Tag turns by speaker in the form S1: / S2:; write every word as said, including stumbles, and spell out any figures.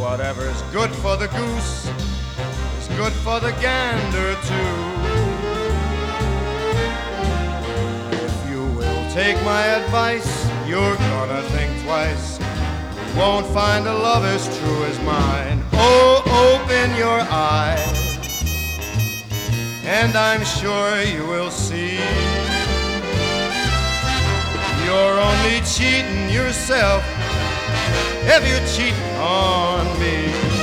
S1: Whatever's good for the goose is good for the gander too. If you will take my advice, you're gonna think twice. You won't find a love as true as mine. Oh, open your eyes, and I'm sure you will see. You're only cheating yourself if you're cheating on me.